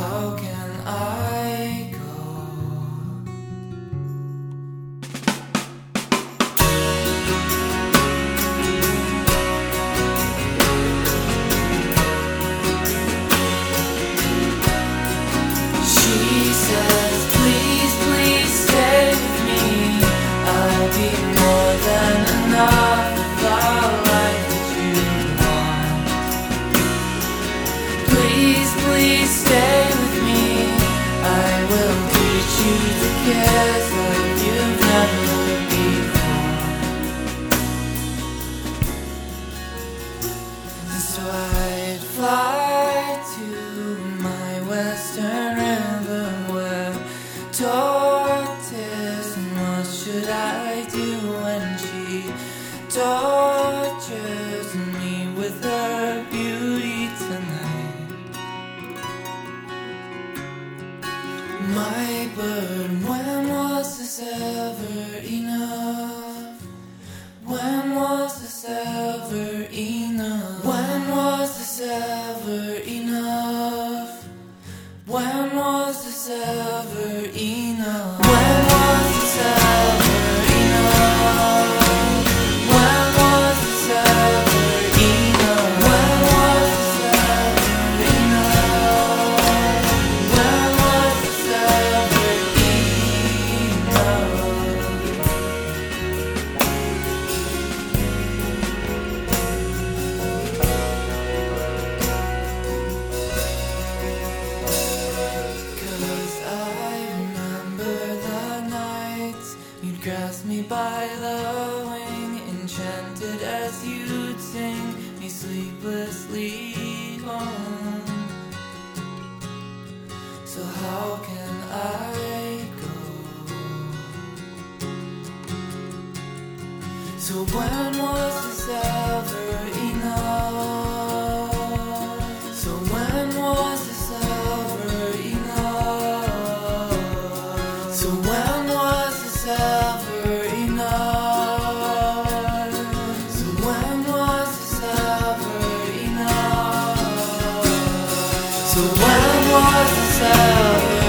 how can I go? She says, please, please stay with me. I'll be more than enough if I'll like what you want. Please, please stay with me. I will teach you to kiss like you've never before. And so I'd fly to my western river where tortoise, and what should I do when she tortures me with her beauty tonight? My bird, when was this ever enough? When was this ever enough? When was this ever enough? When was this ever enough? When was this ever enough? When was this ever enough? When was this ever enough? When was this ever enough? 'Cause I remember the nights you'd grasp me by the wing, enchanted as you'd sing me sleeplessly home. So how can I go? So when was this ever enough? So when was this ever enough? So when was this ever enough? So when was this ever enough? So when was this ever